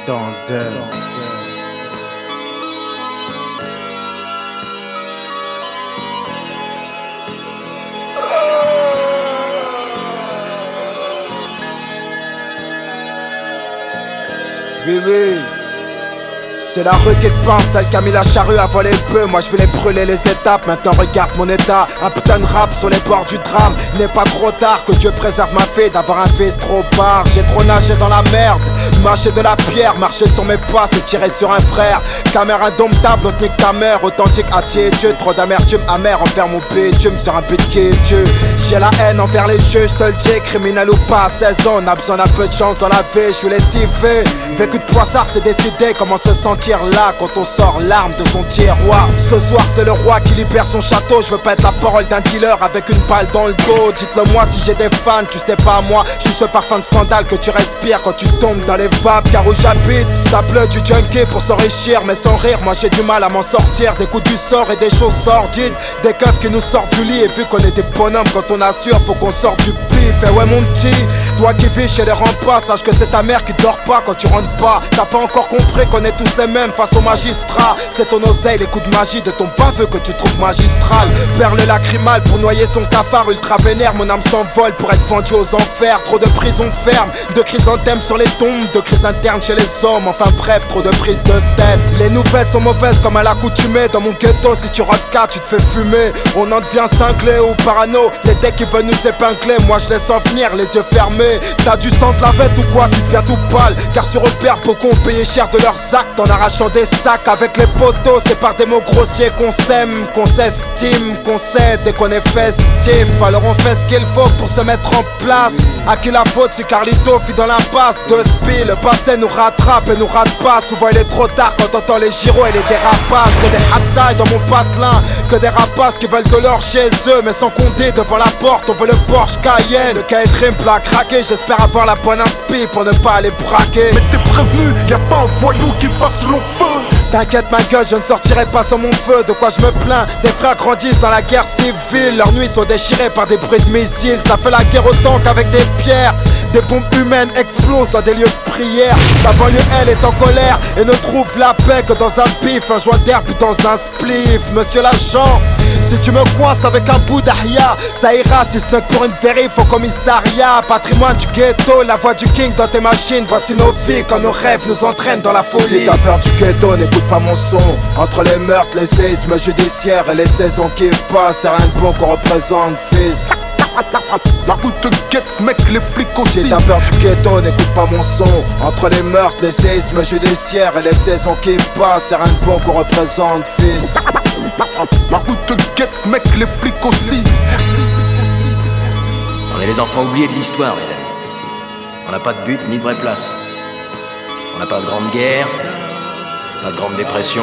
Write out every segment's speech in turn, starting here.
Tandem. Oui, oui. C'est la rue qui te pense, celle qui a mis la charrue à voler peu. Moi je voulais brûler les étapes, maintenant regarde mon état. Un putain de rap sur les bords du drame. N'est pas trop tard, que Dieu préserve ma fille d'avoir un fils trop bar. J'ai trop nagé dans la merde, mâché de la pierre, marché sur mes pas, c'est tirer sur un frère. Caméra indomptable, autre nique ta mère, authentique à Dieu. Trop d'amertume amère envers mon bitume sur un but qui est Dieu. J'ai la haine envers les jeux, je te le dis, criminel ou pas, 16 ans, on a besoin d'un peu de chance dans la vie, je suis lessivé. Vécu de poissard, c'est décidé, comment se sentir là quand on sort l'arme de son tiroir. Ce soir c'est le roi qui libère son château. Je veux pas être la parole d'un dealer avec une balle dans le dos. Dites-le moi si j'ai des fans, tu sais pas moi. Je suis ce parfum de scandale que tu respires quand tu tombes dans les vapes. Car où j'habite, ça pleut du junkie pour s'enrichir. Mais sans rire, moi j'ai du mal à m'en sortir. Des coups du sort et des choses sordides. Des keufs qui nous sortent du lit. Et vu qu'on est des bonhommes quand on assure, faut qu'on sorte du pif. Et ouais mon petit, toi qui vis chez les remparts, sache que c'est ta mère qui dort pas quand tu rentres pas. T'as pas encore compris qu'on est tous les mêmes face au magistrat. C'est ton oseille, les coups de magie de ton baveux que tu trouves magistral. Perle lacrymale pour noyer son cafard. Ultra vénère, mon âme s'envole pour être vendu aux enfers. Trop de prisons fermes, de chrysanthèmes sur les tombes, de crises internes chez les hommes. Enfin bref, trop de prises de tête. Les nouvelles sont mauvaises comme à l'accoutumée. Dans mon ghetto, si tu rates 4, tu te fais fumer. On en devient cinglé ou parano. Les decks qui veulent nous épingler, moi je laisse en venir les yeux fermés. T'as du sang de la vête ou quoi, tu deviens tout pâle. Car sur repère, beaucoup ont payé cher de leurs actes en arrachant des sacs avec les poteaux. C'est par des mots grossiers qu'on s'aime, qu'on s'estime, qu'on cède et qu'on est festif. Alors on fait ce qu'il faut pour se mettre en place. À qui la faute si Carlito fit dans l'impasse de spi. Le passé nous rattrape et nous rate pas. Souvent il est trop tard quand on entend les gyros et les dérapages. Que des haptailles dans mon patelin, que des rapaces qui veulent de l'or chez eux. Mais sans compter devant la porte, on veut le Porsche Cayenne. Le cahier de rime plat craqué, j'espère avoir la bonne inspi pour ne pas aller braquer. Mais t'es prévenu, y'a pas un voyou qui fasse long feu. T'inquiète ma gueule, je ne sortirai pas sans mon feu. De quoi je me plains, des frères grandissent dans la guerre civile. Leurs nuits sont déchirées par des bruits de missiles. Ça fait la guerre autant qu'avec des pierres. Des bombes humaines explosent dans des lieux de prière. La banlieue elle est en colère et ne trouve la paix que dans un bif. Un joint d'herbe dans un spliff. Monsieur l'agent, si tu me coinces avec un bout d'ahia, ça ira si ce n'est que pour une vérif au commissariat. Patrimoine du ghetto, la voix du king dans tes machines. Voici nos vies quand nos rêves nous entraînent dans la folie. Si t'as peur du ghetto, n'écoute pas mon son. Entre les meurtres, les séismes judiciaires et les saisons qui passent, c'est rien de bon qu'on représente, fils. La route te guette mec, les flics aussi. Si t'as peur du ghetto, n'écoute pas mon son. Entre les meurtres, les séismes judiciaires et les saisons qui passent, c'est rien de bon qu'on représente, fils. La route te guette mec, les flics aussi. On est les enfants oubliés de l'histoire, mes amis. On n'a pas de but ni de vraie place. On n'a pas de grande guerre, pas de grande dépression.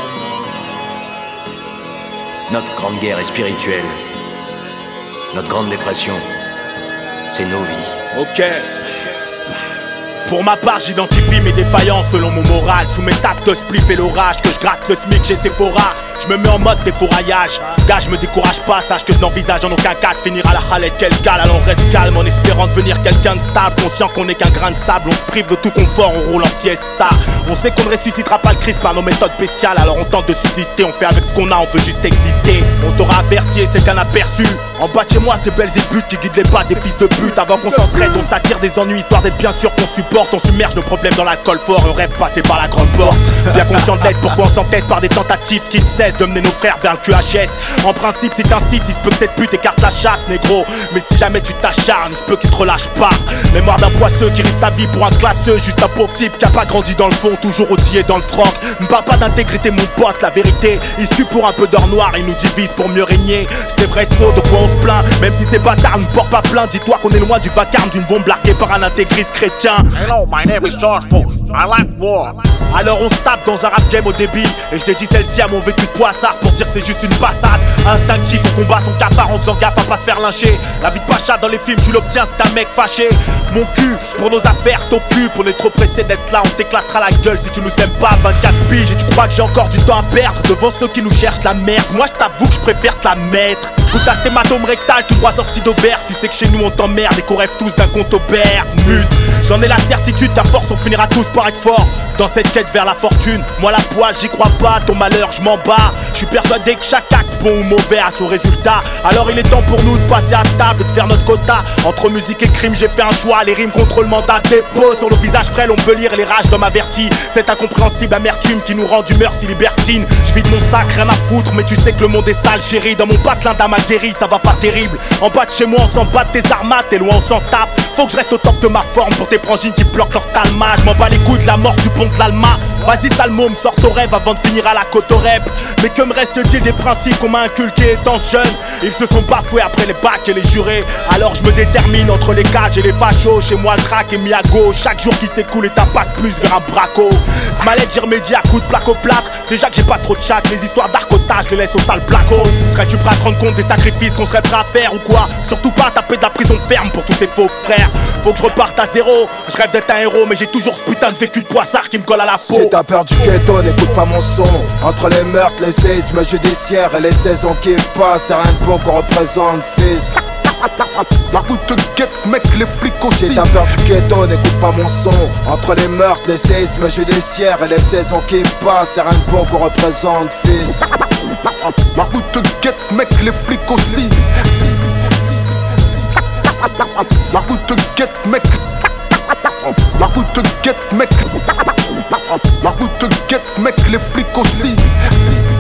Notre grande guerre est spirituelle. Notre grande dépression, c'est nos vies. Ok. Pour ma part, j'identifie mes défaillances selon mon moral. Sous mes tapes de spliff et l'orage, que je gratte le SMIC chez Sephora. Je me mets en mode défouraillage. Gars, je me décourage pas, sache que je n'envisage en aucun cas de finir à la halette quel cale. Alors reste calme en espérant devenir quelqu'un de stable. Conscient qu'on n'est qu'un grain de sable, on se prive de tout confort, on roule en fiesta. On sait qu'on ne ressuscitera pas le Christ par nos méthodes bestiales. Alors on tente de subsister, on fait avec ce qu'on a, on veut juste exister. On t'aura averti et c'est qu'un aperçu. En bas de chez moi, c'est Belzébuth qui guide les pas des fils de pute. Avant qu'on s'entraide, on s'attire des ennuis, histoire d'être bien sûr qu'on supporte. On submerge nos problèmes dans l'alcool fort, un rêve passé par la grande porte. Bien conscient de l'aide, pourquoi on s'entête par des tentatives qui ne cessent de mener nos frères vers le QHS. En principe, si t'incites, il se peut que cette pute écarte la chatte, négro. Mais si jamais tu t'acharnes, il se peut qu'il te relâche pas. Mémoire d'un poisseux qui risque sa vie pour un classeux. Juste un pauvre type qui a pas grandi dans le fond, toujours outillé dans le froc. Me parle pas d'intégrité, mon pote, la vérité. Il suit pour un peu d'or noir, il nous divise pour mieux régner. C'est vrai, c'est faux, de quoi on se plaint. Même si ces bâtards ne portent pas plainte, dis-toi qu'on est loin du vacarme d'une bombe larguée par un intégriste chrétien. Hello, my name is George Bush. I like war. Alors on se tape dans un rap game au débit. Et je dédie celle-ci à mon vécu de poissard pour dire que c'est juste une passade. Instinctif, on combat son cafard en faisant gaffe à pas se faire lyncher. La vie de Pacha dans les films, tu l'obtiens, c'est un mec fâché. mon cul. Pour nos affaires t'occupes, on est trop pressé d'être là. On t'éclatera la gueule si tu nous aimes pas. 24 piges et tu crois que j'ai encore du temps à perdre devant ceux qui nous cherchent la merde. Moi je t'avoue que je préfère te la mettre. Tout à cet hématome rectal, tout droit sorti d'Aubert. Tu sais que chez nous on t'emmerde et qu'on rêve tous d'un compte au Bermude. J'en ai la certitude, ta force on finira tous par être fort dans cette quête vers la fortune. Moi la poisse j'y crois pas, ton malheur je m'en bats. Je suis persuadé que chaque acte bon ou mauvais a son résultat. Alors il est temps pour nous de passer à table et de faire notre quota. Entre musique et crime j'ai fait un choix, les rimes contre le mandat dépôt. Sur le visage frêle on peut lire les rages d'homme averti. Cette incompréhensible amertume qui nous rend d'humeur si libertine. Je vide mon sac, rien à foutre, mais tu sais que le monde est sale chérie. Dans mon patelin d'âme aguerri, ça va pas terrible. En bas de chez moi on s'en bat de tes armas, t'es loin on s'en tape. Faut que je reste au top de ma forme pour tes frangines qui bloquent leur talma. Je m'en bats les couilles de la mort du pont de l'Alma. Vas-y Salmo, me sors ton rêve avant de finir à la côte au rep. Mais que me reste-t-il des principes qu'on m'a inculqués étant jeune? Ils se sont bafoués après les bacs et les jurés. Alors je me détermine entre les cages et les fachos. Chez moi le crack est mis à gauche. Chaque jour qui s'écoule est un pas de plus vers un braco. Smalette j'y remédie à coups de plaque au plâtre. Déjà que j'ai pas trop de chat, les histoires d'arcotage les laisse au sale placo. Serais-tu prêt à te rendre compte des sacrifices qu'on serait prêt à faire ou quoi? Surtout pas taper de la prison ferme pour tous ces faux frères. Faut que je reparte à zéro. Je rêve d'être un héros mais j'ai toujours ce putain de vécu de poissard qui me colle à la peau. Si t'as peur du ghetto, n'écoute pas mon son. Entre les meurtres, les séismes judiciaires et les saisons qui passent, c'est rien de bon qu'on représente, fils. La route te guette, mec, les flics aussi. Si t'as peur du ghetto, n'écoute pas mon son. Entre les meurtres, les séismes judiciaires et les saisons qui passent, c'est rien de bon qu'on représente, fils. La route te guette, mec, les flics aussi. La route te guette, mec. La route te guette, mec. La route te guette, mec, les flics aussi.